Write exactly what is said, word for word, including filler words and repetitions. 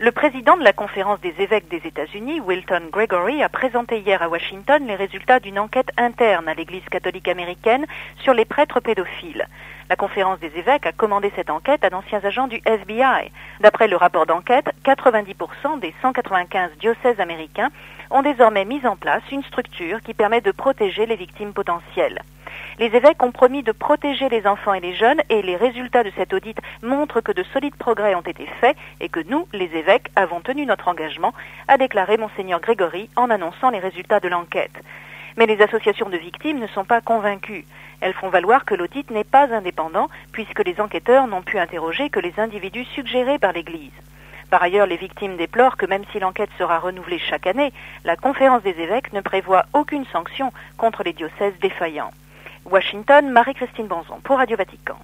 Le président de la Conférence des évêques des États-Unis, Wilton Gregory, a présenté hier à Washington les résultats d'une enquête interne à l'Église catholique américaine sur les prêtres pédophiles. La Conférence des évêques a commandé cette enquête à d'anciens agents du F B I. D'après le rapport d'enquête, quatre-vingt-dix pour cent des cent quatre-vingt-quinze diocèses américains ont désormais mis en place une structure qui permet de protéger les victimes potentielles. Les évêques ont promis de protéger les enfants et les jeunes et les résultats de cet audit montrent que de solides progrès ont été faits et que nous, les évêques, avons tenu notre engagement, a déclaré Monseigneur Gregory en annonçant les résultats de l'enquête. Mais les associations de victimes ne sont pas convaincues. Elles font valoir que l'audit n'est pas indépendant puisque les enquêteurs n'ont pu interroger que les individus suggérés par l'Église. Par ailleurs, les victimes déplorent que même si l'enquête sera renouvelée chaque année, la Conférence des évêques ne prévoit aucune sanction contre les diocèses défaillants. Washington, Marie-Christine Bonzon pour Radio Vatican.